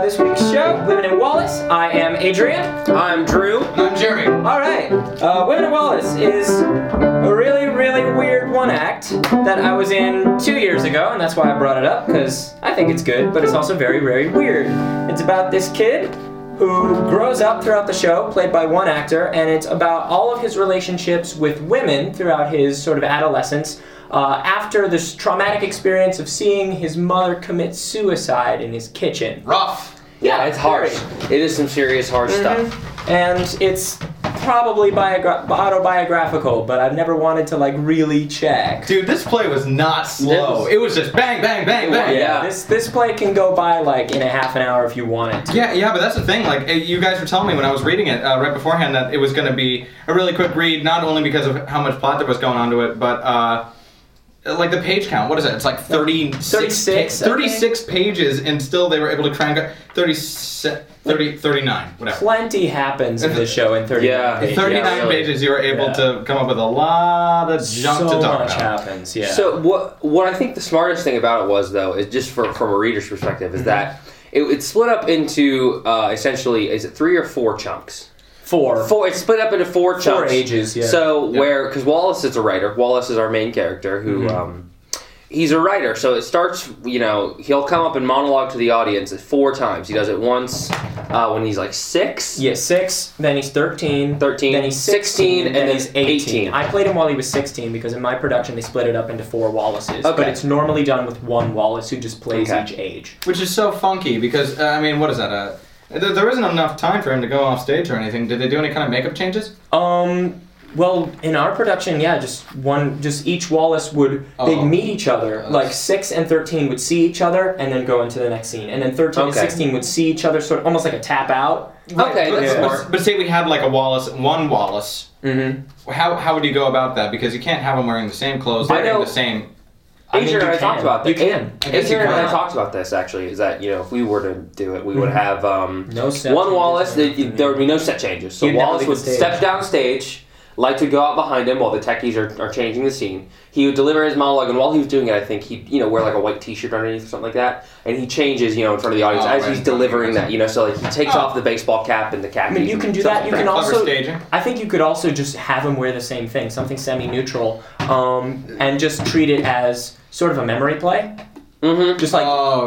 this week's show, Women in Wallace. I am Adrian. I'm Drew. And I'm Jerry. Alright, Women in Wallace is a really, really weird one-act that I was in 2 years ago, and that's why I brought it up, because I think it's good, but it's also very, very weird. It's about this kid who grows up throughout the show, played by one actor, and it's about all of his relationships with women throughout his sort of adolescence, after this traumatic experience of seeing his mother commit suicide in his kitchen. Rough. Yeah, it's harsh. It is some serious harsh stuff. And it's probably autobiographical, but I've never wanted to really check. Dude, this play was not slow. It was just bang, bang, bang, bang. Yeah, this play can go by in a half an hour if you want it to. Yeah, but that's the thing. You guys were telling me when I was reading it right beforehand that it was going to be a really quick read, not only because of how much plot there was going on to it, but the page count. What is it? It's like 36 pages, and still they were able to crank up 39, whatever. Plenty happens in this show in 39 pages. 39 pages, you were able to come up with a lot of junk to talk about. So much happens, yeah. So what I think the smartest thing about it was, though, is just from a reader's perspective, is that it's split up into essentially, is it 3 or 4 chunks? Four. It's split up into 4 chunks. 4 ages, yeah. So because Wallace is a writer. Wallace is our main character who, he's a writer. So it starts, he'll come up and monologue to the audience 4 times. He does it once when he's 6. Yeah, 6, then he's 13, then he's 16, and then he's 18. I played him while he was 16 because in my production they split it up into 4 Wallaces. Okay. But it's normally done with 1 Wallace who just plays each age. Which is so funky because, what is that? There isn't enough time for him to go off stage or anything. Did they do any kind of makeup changes? Well, in our production, just each Wallace they'd meet each other. 6 and 13 would see each other and then go into the next scene. And then 13 and 16 would see each other sort of almost like a tap out. Okay, that's smart. But say we had one Wallace. Mm-hmm. How would you go about that? Because you can't have them wearing the same clothes, wearing the same... Adrian and I talked about this. You can. Adrian and I talked about this, actually, is that, if we were to do it, we would have one Wallace, there would be no set changes. So Wallace would step down stage, lights would go out behind him while the techies are changing the scene. He would deliver his monologue, and while he was doing it, I think he'd wear a white t-shirt underneath or something like that, and he changes, in front of the audience as he's delivering that, so he takes off the baseball cap and the khakis. I mean, you can do that. You can also. Staging. I think you could also just have him wear the same thing, something semi-neutral, and just treat it as sort of a memory play. Mm-hmm. Just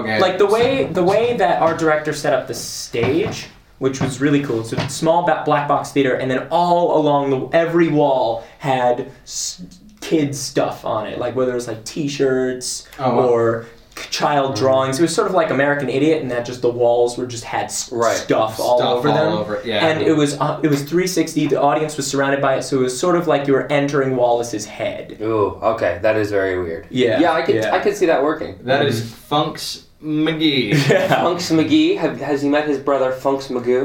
the way that our director set up the stage, which was really cool. So small black box theater, and then all along every wall had kids stuff on it, whether it was T-shirts or child drawings. It was sort of like American Idiot, in that just the walls had stuff all over them. And it was 360. The audience was surrounded by it, so it was sort of like you were entering Wallace's head. Ooh, okay, that is very weird. Yeah, I could see that working. That is Funks McGee. Funks McGee. Has he met his brother Funks Magoo?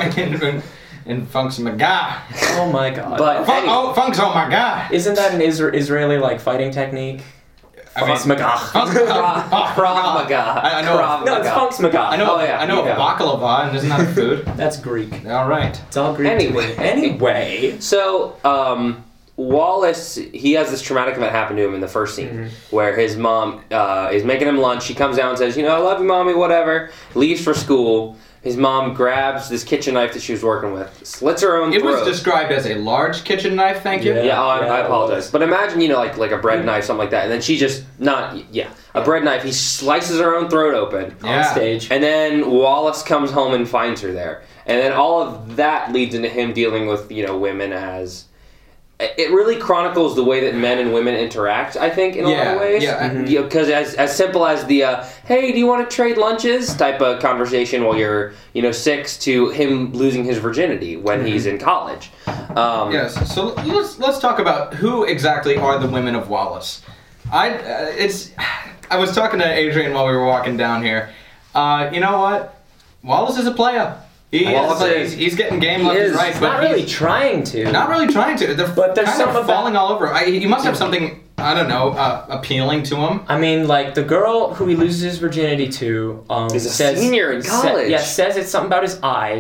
in Funks McGah. Oh my god! But Funks, oh my god! Isn't that an Israeli Fighting technique? Funks McGah. Krav Maga. I know. No, it's Funks McGah. I know of baklava, and isn't that a food? That's Greek. All right. It's all Greek. Anyway. So, Wallace, he has this traumatic event happen to him in the first scene, where his mom is making him lunch. She comes down and says, I love you, Mommy, whatever. Leaves for school. His mom grabs this kitchen knife that she was working with, slits her own throat. It was described as a large kitchen knife, thank you. I apologize. But imagine, like a bread knife, something like that. And then she just, a bread knife. He slices her own throat open on stage. And then Wallace comes home and finds her there. And then all of that leads into him dealing with, women as... It really chronicles the way that men and women interact, I think, in a lot of ways. Because as simple as the, hey, do you want to trade lunches type of conversation while you're, 6, to him losing his virginity when he's in college. Yes, so let's talk about who exactly are the women of Wallace. I was talking to Adrian while we were walking down here. You know what? Wallace is a player. He's getting game left and right. He's not really trying to. But there's kind of falling all over. He must have something, I don't know, appealing to him. I mean, the girl who he loses his virginity to is a senior in college. Says it's something about his eyes.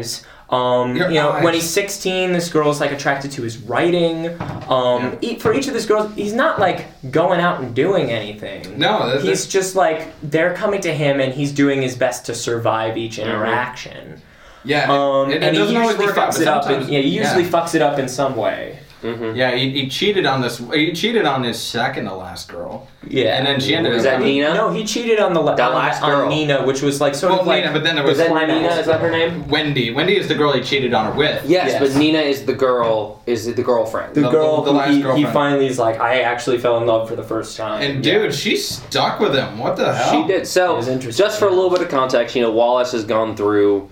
When he's 16, this girl's like attracted to his writing. For each of these girls, he's not like going out and doing anything. No, he's just like they're coming to him, and he's doing his best to survive each interaction. Yeah, and he usually fucks it up. Fucks it up in some way. Mm-hmm. Yeah, he cheated on this. He cheated on his second to last girl. Yeah, and then she ended up. Was that Nina? No, he cheated on the last girl. On Nina, which was like sort of like. Nina, but then there was Nina. Is that her name? Wendy. Wendy is the girl he cheated on her with. Yes, but Nina is the girl. Is the girlfriend? The girl. The last girlfriend. He finally is like, I actually fell in love for the first time. And dude, she stuck with him. What the hell? She did. So just for a little bit of context, Wallace has gone through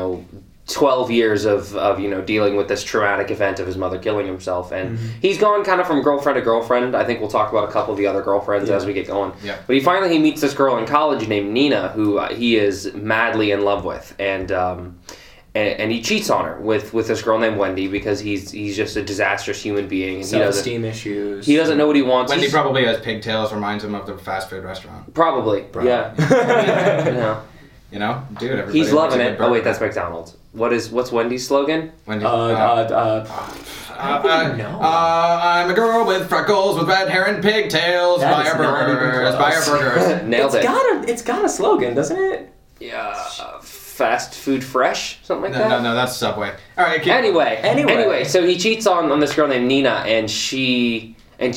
12 years of dealing with this traumatic event of his mother killing himself, and he's gone kind of from girlfriend to girlfriend. I think we'll talk about a couple of the other girlfriends as we get going. Yeah. But he meets this girl in college named Nina, who he is madly in love with, and he cheats on her with this girl named Wendy because he's just a disastrous human being. And self-esteem issues. He doesn't know what he wants. Wendy probably has pigtails, reminds him of the fast food restaurant. Probably. Yeah. Dude, he's loving it. Oh wait, that's McDonald's. What's Wendy's slogan? Wendy. I don't know. I'm a girl with freckles, with red hair and pigtails. Buy our burgers. Nailed it. It's got a slogan, doesn't it? Yeah. Fast food fresh, something like that. No, that's Subway. All right. Anyway, so he cheats on this girl named Nina, and he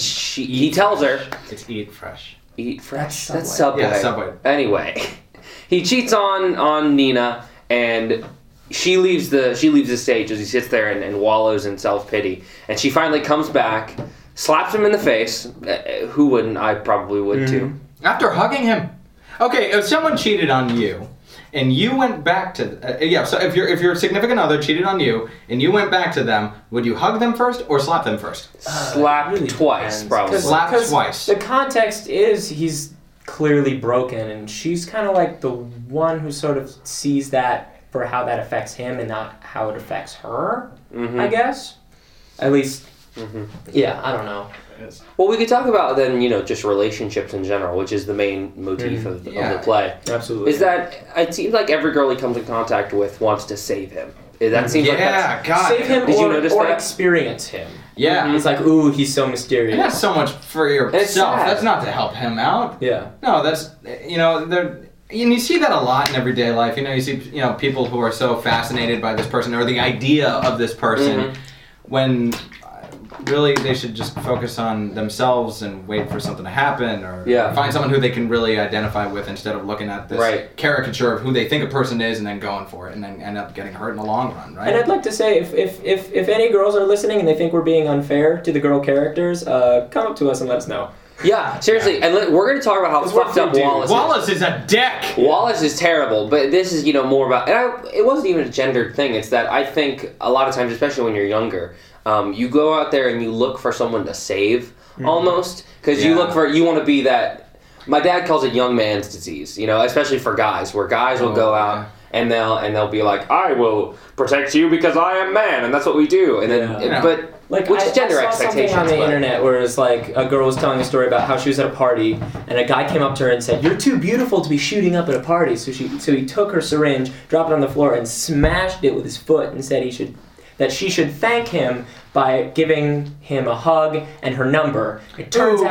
tells her it's Eat Fresh. Eat Fresh. That's Subway. Yeah, Subway. Anyway, he cheats on Nina, and she leaves the stage as he sits there and wallows in self-pity. And she finally comes back, slaps him in the face. Who wouldn't? I probably would too. After hugging him. Okay, if someone cheated on you, and you went back to so if your significant other cheated on you and you went back to them, would you hug them first or slap them first? Slap really twice, probably. Slap twice. The context is he's clearly broken, and she's kind of like the one who sort of sees that for how that affects him and not how it affects her, I guess. At least, I don't know. Well, we could talk about then, just relationships in general, which is the main motif of the play. Absolutely. Is that it seems like every girl he comes in contact with wants to save him. That seems like God. Save him Did you notice or that? experience him. Yeah. He's like, ooh, he's so mysterious. And that's so much for yourself. That's not to help him out. Yeah. No, that's, and you see that a lot in everyday life. You see, people who are so fascinated by this person or the idea of this person when really they should just focus on themselves and wait for something to happen or find someone who they can really identify with instead of looking at this caricature of who they think a person is and then going for it and then end up getting hurt in the long run, right? And I'd like to say if any girls are listening and they think we're being unfair to the girl characters, come up to us and let us know. Yeah, seriously, and we're going to talk about how fucked up Wallace is. Wallace is a dick! Wallace is terrible, but this is, more about... And it wasn't even a gendered thing. It's that I think a lot of times, especially when you're younger, you go out there and you look for someone to save, almost. Because you want to be that... My dad calls it young man's disease, especially for guys, where guys will go out and they'll be like, I will protect you because I am man, and that's what we do. And then, but... which is gender expectations. I saw something on the internet where it's like a girl was telling a story about how she was at a party and a guy came up to her and said, "You're too beautiful to be shooting up at a party." So he took her syringe, dropped it on the floor, and smashed it with his foot and said that she should thank him by giving him a hug and her number. It turns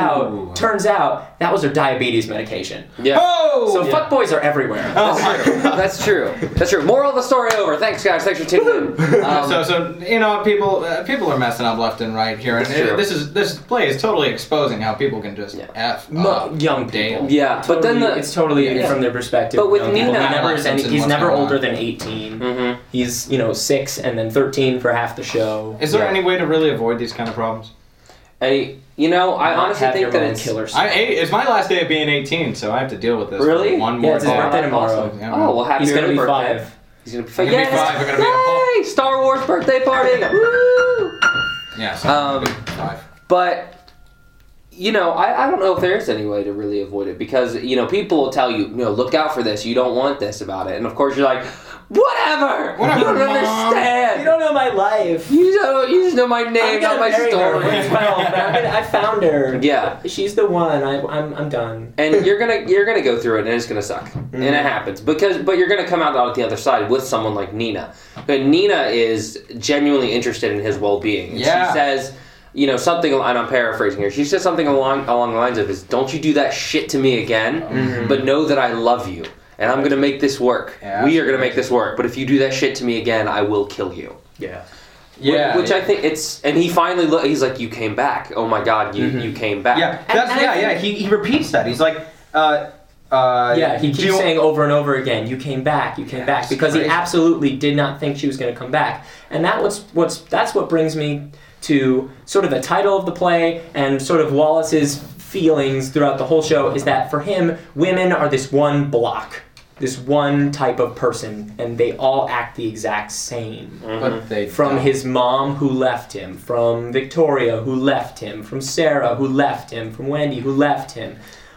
out that was her diabetes medication. Yeah. So fuckboys are everywhere. That's true. Moral of the story over. Thanks, guys. Thanks for tuning in. People are messing up left and right here, and this play is totally exposing how people can just young people. Yeah, totally, but then it's totally from their perspective. But with Nina, he's never older than 18. He's 6 and then 13 for half the show. Is there any way to really avoid these kind of problems? I honestly think that it's my last day of being 18, so I have to deal with this. Really? One more it's his birthday tomorrow. Happy He's gonna be birthday. 5. He's gonna be 5. Yay! Star Wars birthday party! Woo! Yeah, so I'm gonna be 5. But I don't know if there is any way to really avoid it because people will tell you, look out for this. You don't want this about it, and of course you're like, Whatever. You don't understand. You don't know my life. You just know my name, not my story. I found her. Yeah, she's the one. I'm done. And you're gonna go through it, and it's gonna suck, and it happens but you're gonna come out on the other side with someone like Nina. But Nina is genuinely interested in his well-being. She says, something, and I'm paraphrasing here. She says something along the lines of, "Don't you do that shit to me again, but know that I love you." And I'm going to make this work. Yeah, we are going to make this work. But if you do that shit to me again, I will kill you. Yeah. Which I think it's... And he finally... He's like, you came back. Oh my God, you came back. Yeah, He repeats that. He's like... he keeps saying over and over again, you came back, because he absolutely did not think she was going to come back. And that's what brings me to sort of the title of the play and sort of Wallace's feelings throughout the whole show, is that for him, women are this one block, this one type of person, and they all act the exact same. But from his mom who left him, from Victoria who left him, from Sarah who left him, from Wendy who left him.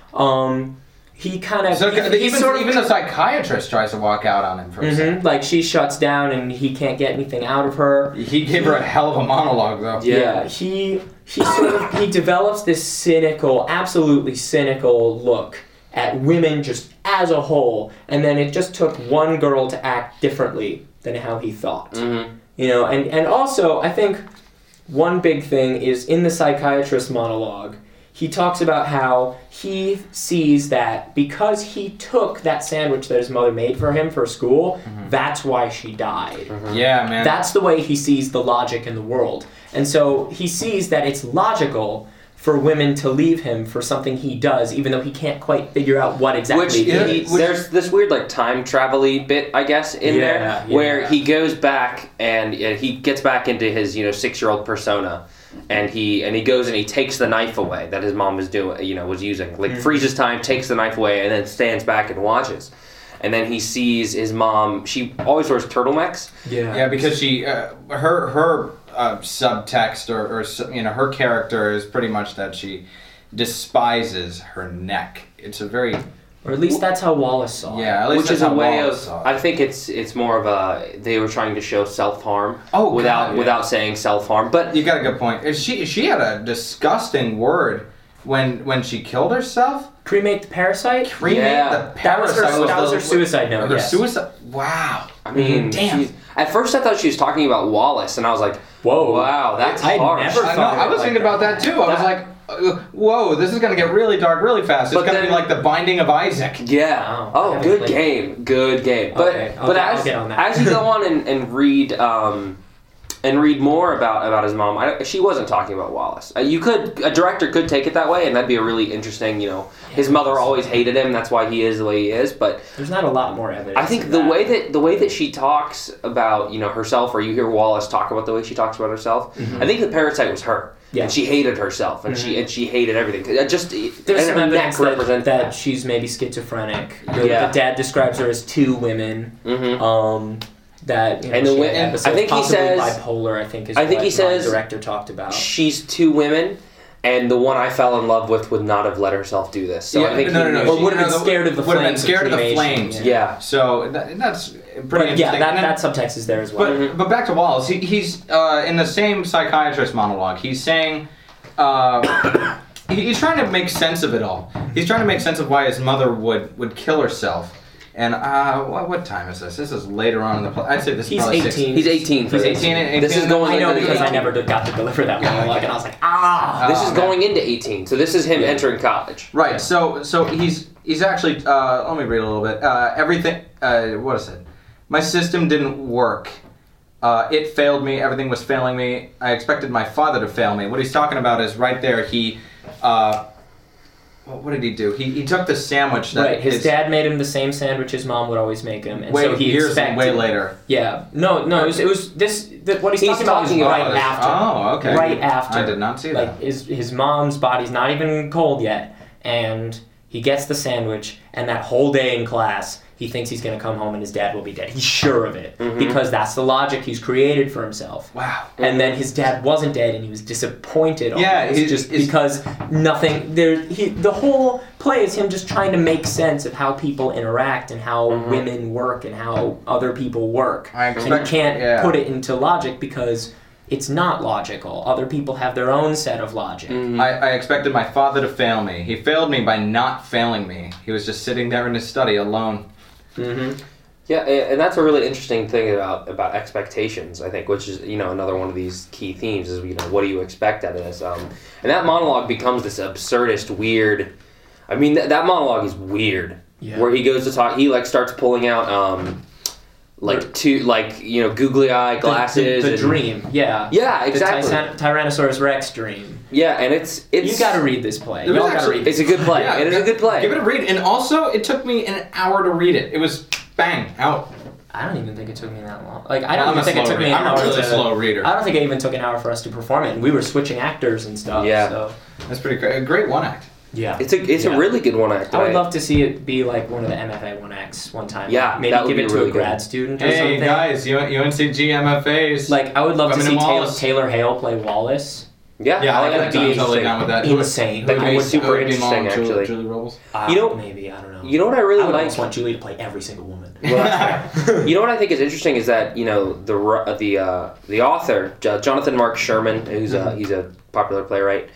He kind of... Even the psychiatrist tries to walk out on him for a second. Like, she shuts down and he can't get anything out of her. He gave her a hell of a monologue, though. Yeah, he develops this cynical, absolutely cynical look at women just as a whole, and then it just took one girl to act differently than how he thought. And also, I think one big thing is in the psychiatrist monologue, he talks about how he sees that because he took that sandwich that his mother made for him for school, that's why she died. Yeah, man. That's the way he sees the logic in the world. And so he sees that it's logical for women to leave him for something he does, even though he can't quite figure out what exactly there's this weird like time travel-y bit, I guess, in there, where he goes back and he gets back into his 6-year-old persona. And he goes and he takes the knife away that his mom was using. Like, freezes time, takes the knife away, and then stands back and watches. And then he sees his mom. She always wears turtlenecks. Yeah, because she her subtext or her character is pretty much that she despises her neck. It's a very... Or at least that's how Wallace saw it. Yeah, at least which is a way of... I think it's more of a... They were trying to show self-harm without saying self-harm. But you got a good point. She had a disgusting word when she killed herself. Cremate the parasite? Cremate the parasite. That was her suicide note. Her suicide... Wow. I mean, damn. At first I thought she was talking about Wallace, and I was like, whoa, wow, that's harsh. I was thinking about that too. I was like... whoa, this is going to get really dark really fast. It's going to be like the Binding of Isaac. Yeah. Oh, good game. Good game. But as you go on and read more about his mom, she wasn't talking about Wallace. A director could take it that way, and that'd be a really interesting, his mother always hated him, that's why he is the way he is, but... There's not a lot more evidence. I think the way that she talks about, herself, or you hear Wallace talk about the way she talks about herself, I think the parasite was her. Yeah. And she hated herself, and she hated everything. There's some evidence that she's maybe schizophrenic. The dad describes her as two women. That I think he says bipolar. I think the director talked about. She's two women, and the one I fell in love with would not have let herself do this. So I think or would have been scared of the flames. Would have been scared of the flames. Yeah. So that's pretty interesting. Yeah, that subtext is there as well. But back to Wallace. He's in the same psychiatrist monologue. He's saying. He's trying to make sense of it all. He's trying to make sense of why his mother would kill herself. And what time is this? This is later on in the play. I'd say this is probably 18. 16. He's 18. He's 18. This is going. I know because I never got to deliver that monologue, and I was like, This is going into 18. So this is him entering college. Right. Yeah. So he's actually. Let me read a little bit. Everything. What is it? My system didn't work. It failed me. Everything was failing me. I expected my father to fail me. What he's talking about is right there. He. What did he do? He took the sandwich that his dad made him the same sandwich his mom would always make him, and so he expected way later. Yeah, no, it was this. What he's talking about is right after. Oh, okay. Right after. I did not see that. Like his mom's body's not even cold yet, and he gets the sandwich, and that whole day in class, he thinks he's going to come home and his dad will be dead. He's sure of it because that's the logic he's created for himself. Wow. And then his dad wasn't dead and he was disappointed. Yeah, because nothing there. The whole play is him just trying to make sense of how people interact and how women work and how other people work. And he can't put it into logic because it's not logical. Other people have their own set of logic. I expected my father to fail me. He failed me by not failing me. He was just sitting there in his study alone. Yeah, and that's a really interesting thing about expectations, I think, which is, another one of these key themes is, what do you expect out of this? And that monologue becomes this absurdist, weird... I mean, that monologue is weird. Yeah. Where he goes to talk, he, starts pulling out... googly eye glasses. The dream, yeah. Yeah, exactly. The Tyrannosaurus Rex dream. Yeah, and it's you got to read this play. It's a good play. Yeah, it is a good play. Give it a read. And also, it took me an hour to read it. It was bang out. I don't even think it took me that long. I don't even think it took me an hour. I'm a really slow reader. I don't think it even took an hour for us to perform it. And we were switching actors and stuff. Yeah, so. That's pretty great. A great one act. Yeah, it's a really good one act. I would love to see it be like one of the MFA 1X one time. Yeah, maybe give it to a grad student or something. Hey guys, UNCG MFAs. I would love to see Taylor Hale play Wallace. Yeah, I'm totally down with that. Insane. That would be super interesting, actually. Julie Robles. Maybe, I don't know. You know what I really like? I just want Julie to play every single woman. You know what I think is interesting is that the author Jonathan Mark Sherman, he's a popular playwright.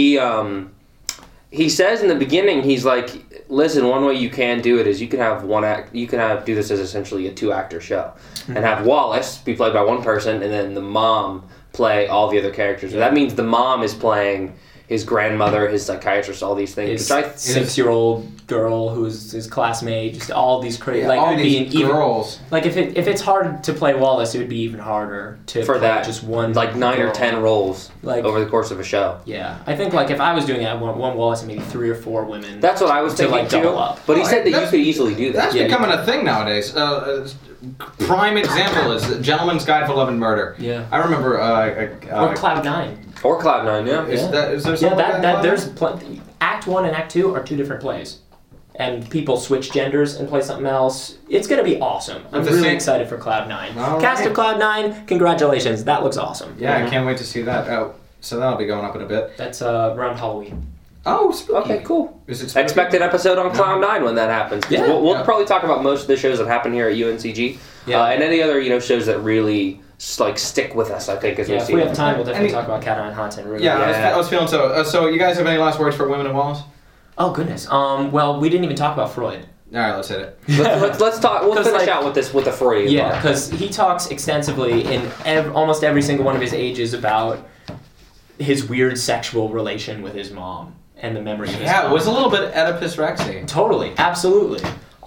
He says in the beginning, he's like, listen, one way you can do it is you can have one act, do this as essentially a 2-actor show, and have Wallace be played by one person, and then the mom play all the other characters. That means the mom is playing his grandmother, his psychiatrist, all these things. His 6-year-old girl who's his classmate, just all these crazy... all these girls. If it's hard to play Wallace, it would be even harder to play just one 9 or 10 roles over the course of a show. Yeah. I think if I was doing it, I want one Wallace and maybe 3 or 4 women. That's what I was thinking too. Double up. But he said that you could easily do that. That's becoming a thing nowadays. Prime example is Gentleman's Guide for Love and Murder. Yeah. I remember... or Cloud 9. Or Cloud 9, yeah. Is there something like that? There's Act 1 and Act 2 are 2 different plays. And people switch genders and play something else. It's going to be awesome. I'm really excited for Cloud 9. Cast of Cloud 9, congratulations. That looks awesome. Yeah, I can't wait to see that. So that'll be going up in a bit. That's around Halloween. Oh, spooky. Okay, cool. Is it spooky? Expect an episode on Cloud 9 when that happens. Yeah. We'll probably talk about most of the shows that happen here at UNCG. Yeah. And any other shows that really stick with us, I think, as we see. If we have time, we'll definitely talk about Cat Eye Hunt and really. Yeah, I was feeling so. So you guys have any last words for Women of Wallace? Oh goodness. Well, we didn't even talk about Freud. All right, let's hit it. Let's talk. We'll finish out with the Freudian. Yeah, because he talks extensively in almost every single one of his ages about his weird sexual relation with his mom and the memory of his mom. Yeah, it was a little bit Oedipus Rexy. Totally, absolutely.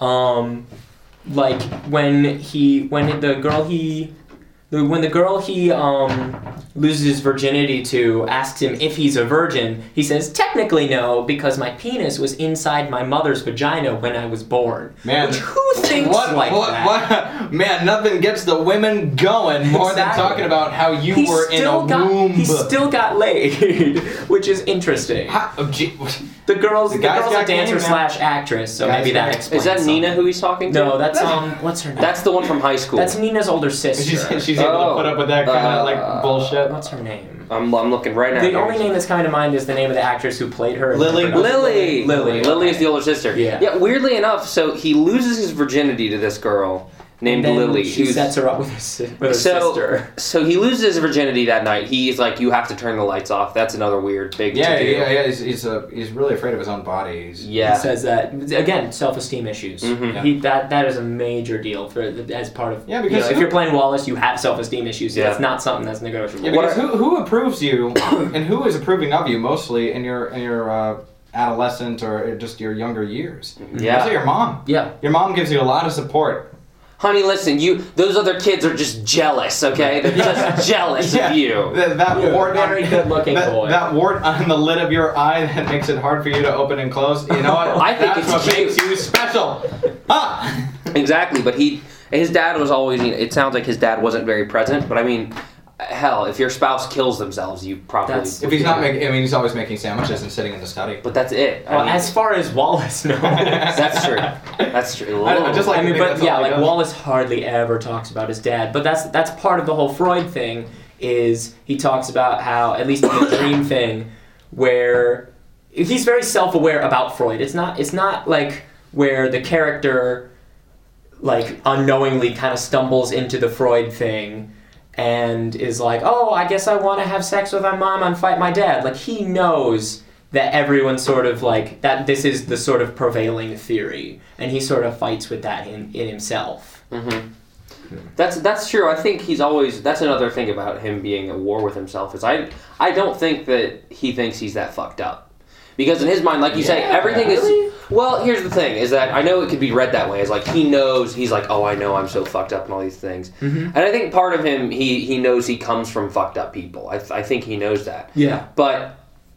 When the girl he loses his virginity to asks him if he's a virgin, he says, technically no, because my penis was inside my mother's vagina when I was born. Man, who thinks that? Man, nothing gets the women going more than talking about how you were in a womb. He still got laid, which is interesting. The girl's a dancer / actress, so maybe that explains. Is that Nina who he's talking to? No, that's what's her name? That's the one from high school. That's Nina's older sister. She's able to put up with that kind of bullshit. What's her name? I'm looking right now. The only name that's coming to mind is the name of the actress who played her. Lily is the older sister. Yeah. Weirdly enough, so he loses his virginity to this girl named Lily. She sets her up with her sister. So he loses his virginity that night. He's like, you have to turn the lights off. That's another weird big Yeah. He's really afraid of his own body. He says that again, self-esteem issues. Mm-hmm. That is a major deal as part of. Yeah, because if you're playing Wallace, you have self-esteem issues. So that's not something that's negotiable. Yeah, because who approves you and who is approving of you mostly in your adolescent or just your younger years? Yeah, mostly your mom. Yeah, your mom gives you a lot of support. Honey, listen, those other kids are just jealous, okay? They're just jealous of you. That wart, very good-looking boy. That wart on the lid of your eye that makes it hard for you to open and close. You know what? I think that's what makes you special. Exactly, but his dad was always. It sounds like his dad wasn't very present, but I mean, hell, if your spouse kills themselves, you probably... If he's not making... I mean, he's always making sandwiches and sitting in the study. But that's it. Well, as far as Wallace, no. That's true. That's true. Wallace hardly ever talks about his dad. But that's part of the whole Freud thing, is he talks about how, at least in the dream thing, where he's very self-aware about Freud. It's not like where the character like unknowingly kind of stumbles into the Freud thing and is like, oh, I guess I want to have sex with my mom and fight my dad. Like, he knows that everyone's sort of like, that this is the sort of prevailing theory, and he sort of fights with that in himself. Mm-hmm. That's true. I think he's always, that's another thing about him being at war with himself, is I don't think that he thinks he's that fucked up. Because in his mind, like you say, everything is... Well, here's the thing, is that I know it could be read that way. It's like, he knows, he's like, oh, I know I'm so fucked up and all these things. Mm-hmm. And I think part of him, he knows he comes from fucked up people. I think he knows that. Yeah. But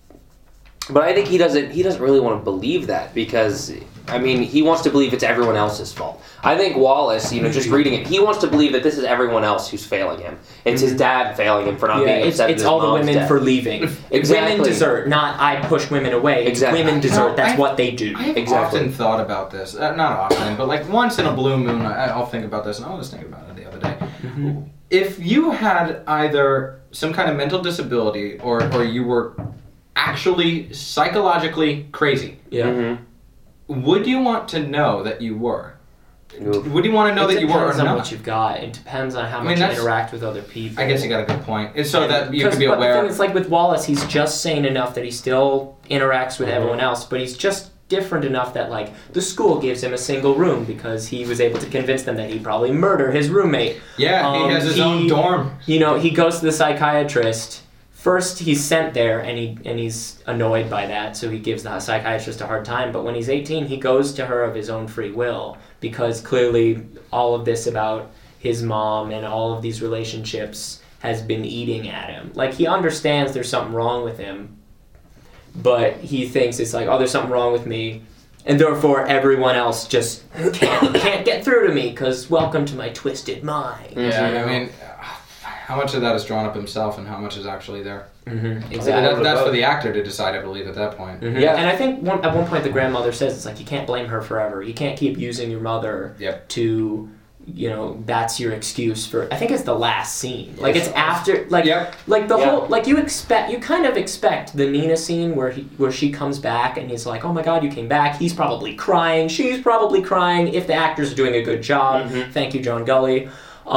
I think he doesn't really want to believe that, because, I mean, he wants to believe it's everyone else's fault. I think Wallace, just reading it, he wants to believe that this is everyone else who's failing him. It's his dad failing him for not being upset it's all the women death. For leaving. Exactly. Women desert, not I push women away. Exactly. Women desert, that's what they do. I've often thought about this. Not often, but like once in a blue moon, I'll think about this, and I was thinking about it the other day. Mm-hmm. If you had either some kind of mental disability or you were actually psychologically crazy, would you want to know that you were? Would you want to know that you were or not? It depends on what you've got. It depends on how much you interact with other people. I guess you got a good point. It's so that you can be aware. But the thing is, like with Wallace, he's just sane enough that he still interacts with everyone else, but he's just different enough that, like, the school gives him a single room because he was able to convince them that he'd probably murder his roommate. Yeah, he has his own dorm. He goes to the psychiatrist. First, he's sent there, and he's annoyed by that, so he gives the psychiatrist a hard time. But when he's 18, he goes to her of his own free will, because clearly all of this about his mom and all of these relationships has been eating at him. Like, he understands there's something wrong with him, but he thinks it's like, oh, there's something wrong with me, and therefore everyone else just can't get through to me, because welcome to my twisted mind. Yeah, I mean... How much of that is drawn up himself, and how much is actually there? Mm-hmm. Exactly. That's for the actor to decide, I believe, at that point. Mm-hmm. Yeah, and I think at one point the grandmother says, it's like, you can't blame her forever. You can't keep using your mother to, that's your excuse for... I think it's the last scene. Like, it's after... Like, like the whole... Like, you kind of expect the Nina scene where she comes back, and he's like, oh my god, you came back. He's probably crying. She's probably crying. If the actor's doing a good job. Mm-hmm. Thank you, John Gully.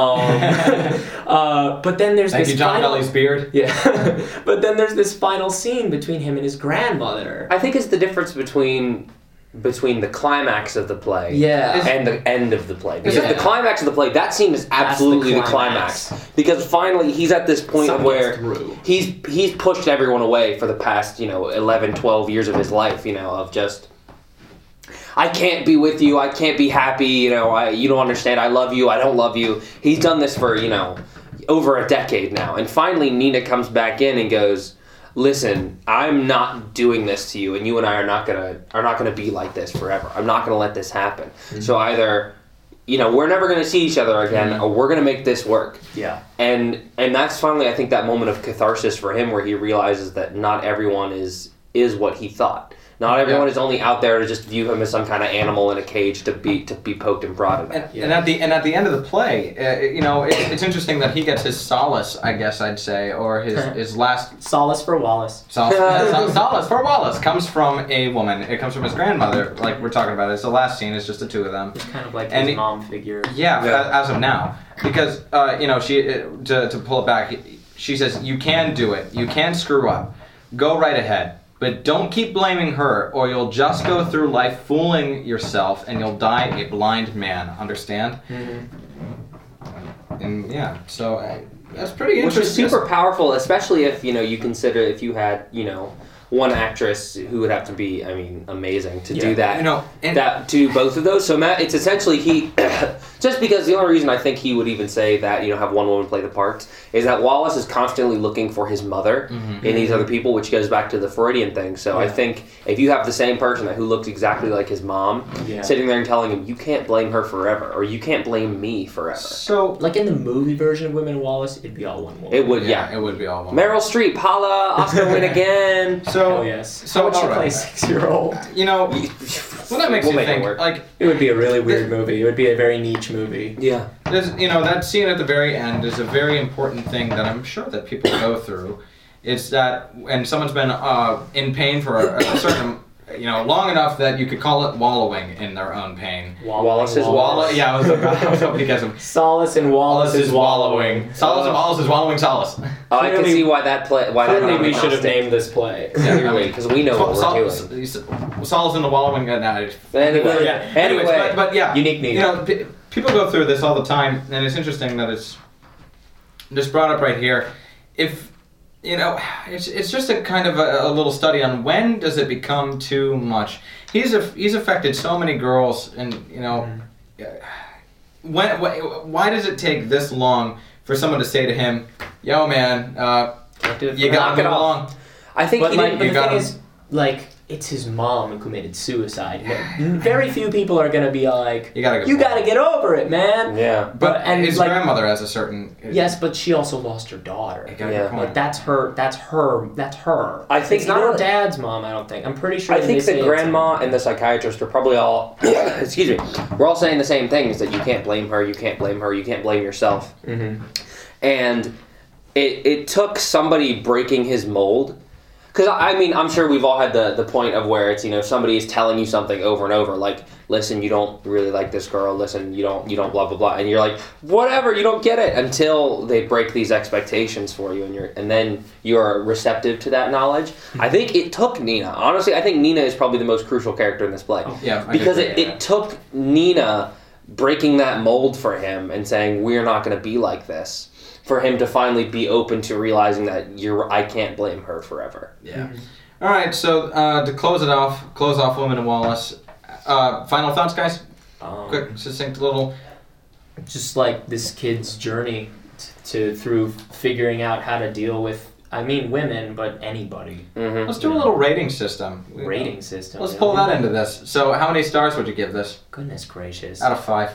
But then there's Thank you, John Gully's beard. Yeah. But then there's this final scene between him and his grandmother. I think it's the difference between the climax of the play and the end of the play. Because the climax of the play, that scene is absolutely the climax. Because finally he's at this point of where he's pushed everyone away for the past, 11, 12 years of his life, of just... I can't be with you, I can't be happy, you don't understand, I love you, I don't love you. He's done this for, over a decade now. And finally Nina comes back in and goes, listen, I'm not doing this to you, and you and I are not gonna be like this forever. I'm not gonna let this happen. Mm-hmm. So either, we're never gonna see each other again, or we're gonna make this work. Yeah. And that's finally, I think, that moment of catharsis for him, where he realizes that not everyone is what he thought. Not everyone is only out there to just view him as some kind of animal in a cage to be poked and prodded at. And at the end of the play, it's interesting that he gets his solace, I guess I'd say, or his last solace for Wallace. Solace for Wallace comes from a woman. It comes from his grandmother, like we're talking about. It's the last scene. It's just the two of them. It's kind of like his mom figure. Yeah, as of now, because she to pull it back, she says, "You can do it. You can screw up. Go right ahead." But don't keep blaming her, or you'll just go through life fooling yourself, and you'll die a blind man. Understand? Mm-hmm. And so that's pretty interesting. Which is super powerful, especially if you consider if you had one actress who would have to be, amazing to do that. And that to both of those. So Matt, it's essentially Just because the only reason I think he would even say that, have one woman play the parts, is that Wallace is constantly looking for his mother in these other people, which goes back to the Freudian thing. So I think if you have the same person who looks exactly like his mom, sitting there and telling him, you can't blame her forever, or you can't blame me forever. So, like in the movie version of Women and Wallace, it'd be all one woman. It would, it would be all one Meryl Streep, holla, Oscar win again. So, yes. So, how would you play 6-year-old? Well, that makes you think, like... It would be a really weird movie. It would be a very niche movie. Yeah. That scene at the very end is a very important thing that I'm sure that people go through. Is that when someone's been in pain for a certain... long enough that you could call it wallowing in their own pain. Wallace is Wallace. Yeah, I was hoping to guess him. Solace and Wallace is wallowing. Solace and Wallace is wallowing Solace. Oh, I can see why that play. Clearly, we should have named this play. Clearly, because we know what we're doing. Solace in the wallowing. Anyway, but yeah, unique need. People go through this all the time, and it's interesting that it's just brought up right here. If it's just a kind of a little study on when does it become too much. He's affected so many girls, and why does it take this long for someone to say to him, "Yo, man, you gotta move along"? I think but the thing is, it's his mom who committed suicide. Very few people are gonna be like, you gotta get over it, man. Yeah. But his grandmother has a certain... Yes, but she also lost her daughter. Yeah. That's her. I think it's not her dad's mom, I don't think. I'm pretty sure. I think the grandma and the psychiatrist are probably all, excuse me, we're all saying the same things, that you can't blame her, you can't blame her, you can't blame yourself. Mm-hmm. And it took somebody breaking his mold. Because, I'm sure we've all had the point of where it's, somebody is telling you something over and over, like, listen, you don't really like this girl, listen, you don't blah, blah, blah, and you're like, whatever, you don't get it, until they break these expectations for you, and then you're receptive to that knowledge. I think it took Nina. Honestly, I think Nina is probably the most crucial character in this play. Oh, yeah. Because it took Nina breaking that mold for him and saying, we're not going to be like this, for him to finally be open to realizing that I can't blame her forever. Yeah. Mm-hmm. All right, so to close off Women and Wallace, final thoughts, guys? Quick, succinct little... Just like this kid's journey through figuring out how to deal with, women, but anybody. Mm-hmm. Let's do a little rating system. Let's pull that into this. So how many stars would you give this? Goodness gracious. Out of 5.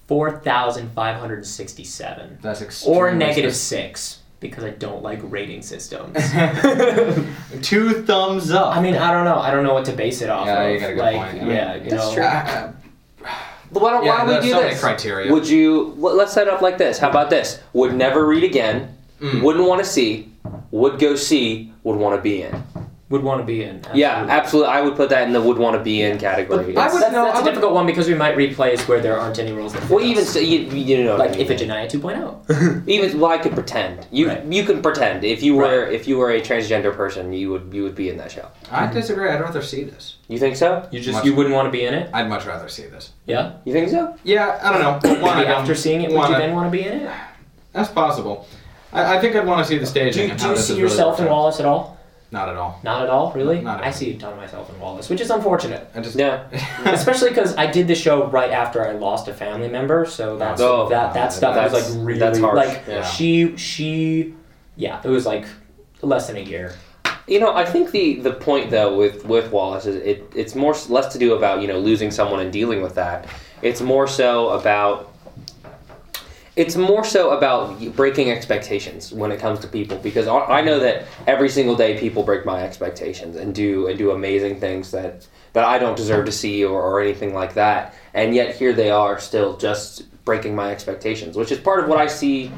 4,567. That's extremely or -6, because I don't like rating systems. 2 thumbs up. I don't know. I don't know what to base it off of. Yeah, you got a good point. That's true. Why don't we do so this? Many criteria. Would you? Let's set it up like this. How about this? Would never read again. Wouldn't want to see. Would go see. Would want to be in. Would want to be in. Absolutely. Yeah, absolutely. I would put that in the would want to be in category. That's a difficult one because we might replace where there aren't any rules. That even so, you know, like Iphigenia 2.0. I could pretend. You can pretend if you were a transgender person, you would be in that show. I disagree. I'd rather see this. You think so? You wouldn't want to be in it? I'd much rather see this. Yeah. You think so? Yeah, I don't know. After seeing it, would you then want to be in it? That's possible. I think I'd want to see the staging. Do you see yourself in Wallace at all? Not at all. Not at all, really? Not at all. I see a ton of myself in Wallace, which is unfortunate. Yeah. Especially because I did the show right after I lost a family member, so that stuff was like really harsh. It was like less than a year. I think the point though with Wallace is it's less to do about losing someone and dealing with that. It's more so about breaking expectations when it comes to people, because I know that every single day people break my expectations and do amazing things that I don't deserve to see or anything like that, and yet here they are still just breaking my expectations, which is part of what I see.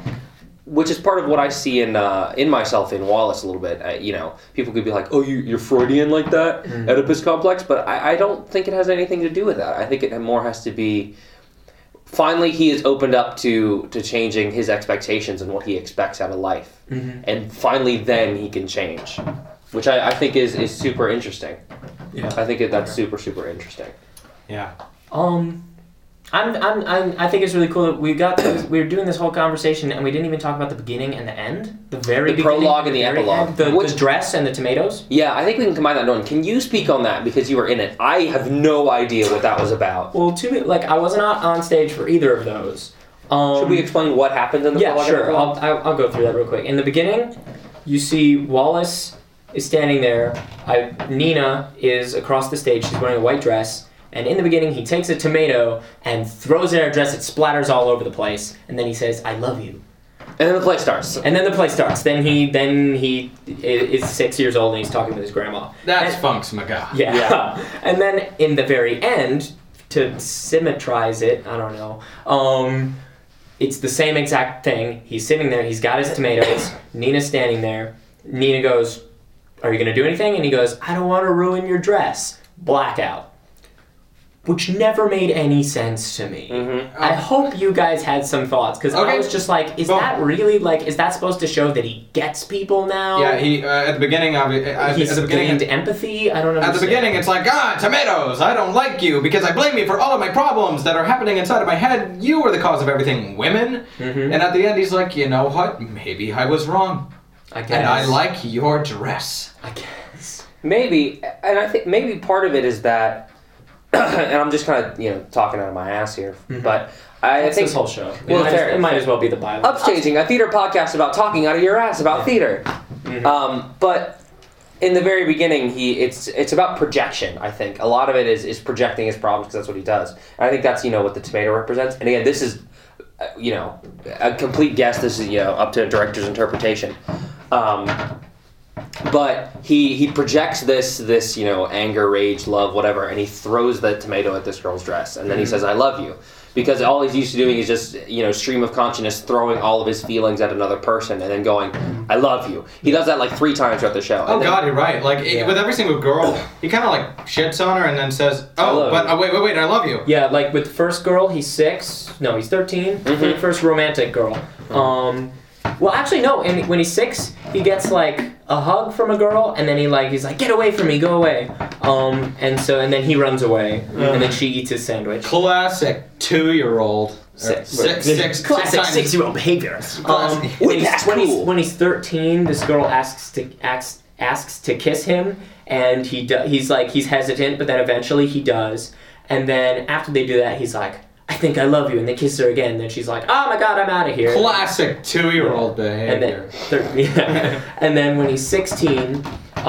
In myself in Wallace a little bit. People could be like, "Oh, you're Freudian like that, Oedipus complex," but I don't think it has anything to do with that. I think it more has to be. Finally, he is opened up to changing his expectations and what he expects out of life. Mm-hmm. And finally then he can change, which I think is super interesting. Yeah. I think that's super, super interesting. Yeah. I think it's really cool that we were doing this whole conversation and we didn't even talk about the beginning and the end, the prologue and the epilogue, the dress and the tomatoes. Yeah, I think we can combine that. Nolan, can you speak on that because you were in it? I have no idea what that was about. Well, I was not on stage for either of those. Should we explain what happened in the prologue? Yeah, sure. I'll go through that real quick. In the beginning, you see Wallace is standing there. Nina is across the stage. She's wearing a white dress. And in the beginning, he takes a tomato and throws it at her dress. It splatters all over the place. And then he says, "I love you." And then the play starts. Then he is 6 years old and he's talking with his grandma. That's Funk's Maga. Yeah. And then in the very end, to symmetrize it, I don't know. It's the same exact thing. He's sitting there. He's got his tomatoes. Nina's standing there. Nina goes, "Are you going to do anything?" And he goes, "I don't want to ruin your dress." Blackout. Which never made any sense to me. Mm-hmm. I hope you guys had some thoughts, because I was just like, is that supposed to show that he gets people now? Yeah, he, at the beginning, he's gained empathy? I don't know. At the beginning, it's like, tomatoes, I don't like you, because I blame you for all of my problems that are happening inside of my head. You are the cause of everything, women. Mm-hmm. And at the end, he's like, you know what? Maybe I was wrong. I guess. And I like your dress. I guess. Maybe, and I think maybe part of it is that, and I'm just kind of, talking out of my ass here, but I think this whole show. It might as well be the Bible. Upstaging, a theater podcast about talking out of your ass about theater. Mm-hmm. But in the very beginning, it's about projection. I think a lot of it is projecting his problems because that's what he does. And I think that's what the tomato represents. And again, this is a complete guess. This is up to a director's interpretation. But he projects this anger, rage, love, whatever, and he throws the tomato at this girl's dress, and then he says, "I love you," because all he's used to doing is just stream of consciousness, throwing all of his feelings at another person, and then going, "I love you." He does that like 3 times throughout the show. Oh God, you're right. Like with every single girl, he kind of like shits on her and then says, "Oh, but wait, I love you." Yeah, like with the first girl, he's 6. No, he's 13. Mm-hmm. The first romantic girl. Well, actually, no. And when he's 6, he gets like a hug from a girl, and then he's like, "Get away from me, go away." And then he runs away, and then she eats his sandwich. Classic 2-year-old. Classic 6-year-old behavior. When he's 13, this girl asks to kiss him, and he's hesitant, but then eventually he does. And then after they do that, he's like, "I think I love you," and they kiss her again. And then she's like, "Oh my God, I'm out of here." Classic 2-year-old behavior. And then when he's 16,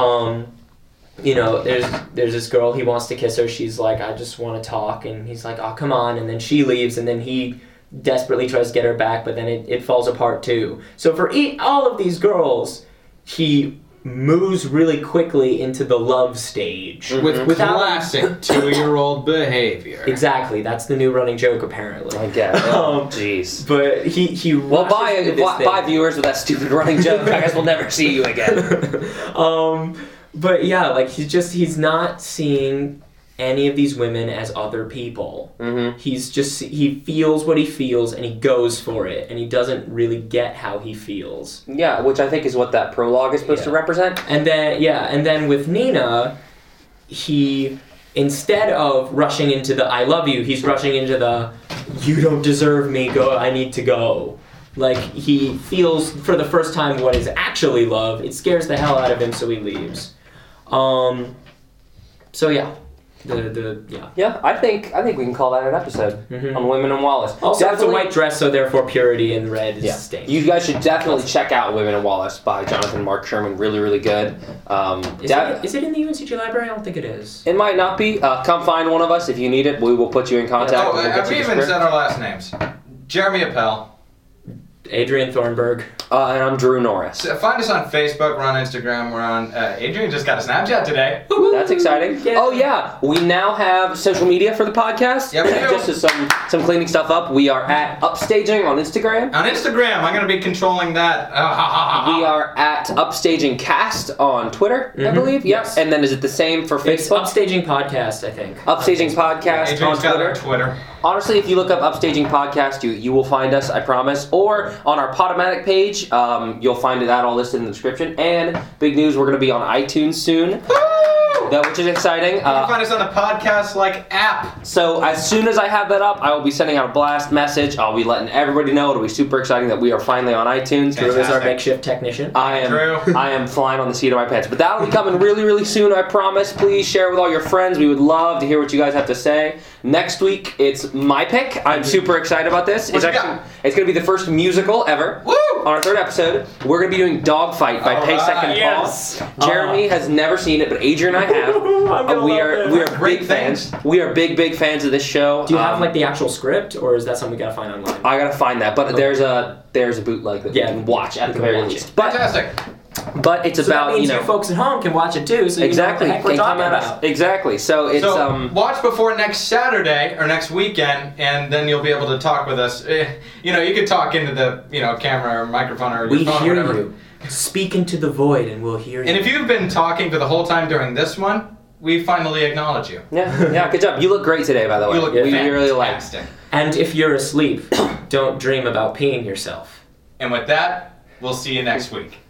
there's this girl. He wants to kiss her. She's like, "I just want to talk," and he's like, "Oh, come on." And then she leaves, and then he desperately tries to get her back, but then it falls apart too. So for all of these girls, he moves really quickly into the love stage. Without classic 2-year-old behavior. Exactly. That's the new running joke, apparently. I guess. Jeez. But he bye viewers with that stupid running joke. I guess we'll never see you again. But yeah, like he's not seeing any of these women as other people. Mm-hmm. He feels what he feels and he goes for it, and he doesn't really get how he feels. Yeah, which I think is what that prologue is supposed to represent. And then with Nina, he, instead of rushing into the "I love you," he's rushing into the "you don't deserve me, go, I need to go." Like, he feels for the first time what is actually love. It scares the hell out of him, so he leaves. So yeah. Yeah, I think we can call that an episode on Women in Wallace. Also, it's a white dress, so therefore purity and red is stained. You guys should definitely check out Women in Wallace by Jonathan Mark Sherman. Really, really good. Is it in the UNCG library? I don't think it is. It might not be. Come find one of us if you need it. We will put you in contact. Have we even said our last names? Jeremy Appel. Adrian Thornburg. And I'm Drew Norris. So find us on Facebook. We're on Instagram. We're on... Adrian just got a Snapchat today. Woo-hoo. That's exciting. Yeah. Oh, yeah. We now have social media for the podcast. Yeah, we do. Just as some cleaning stuff up. We are at Upstaging on Instagram. On Instagram. I'm going to be controlling that. We are at Upstaging Cast on Twitter, I believe. Yes. And then is it the same for Facebook? It's Upstaging Podcast, I think. Upstaging Podcast on Twitter. Honestly, if you look up Upstaging Podcast, you will find us, I promise. Or on our Podomatic page, you'll find that all listed in the description. And big news, we're going to be on iTunes soon. which is exciting. You can find us on a podcast-like app. So as soon as I have that up, I will be sending out a blast message. I'll be letting everybody know. It'll be super exciting that we are finally on iTunes. Drew is our makeshift technician. I am flying on the seat of my pants. But that'll be coming really, really soon, I promise. Please share with all your friends. We would love to hear what you guys have to say. Next week, it's my pick. I'm super excited about this. It's going to be the first musical ever. Woo! On our third episode, we're going to be doing Dogfight by Pasek and Paul. Jeremy has never seen it, but Adrian and I have. We are big fans. We are big fans of this show. Do you have like the actual script, or is that something we gotta find online? I gotta find that, but there's a bootleg that you can watch at the very least. Fantastic. But it's about that means you folks at home can watch it too. So exactly, you know what the heck we're talking about. Exactly. So it's watch before next Saturday or next weekend, and then you'll be able to talk with us. You know, you can talk into the camera or microphone or your phone or whatever. You. Speak into the void, and we'll hear you. And if you've been talking for the whole time during this one, we finally acknowledge you. Yeah, good job. You look great today, by the way. You look really like. And if you're asleep, don't dream about peeing yourself. And with that, we'll see you next week.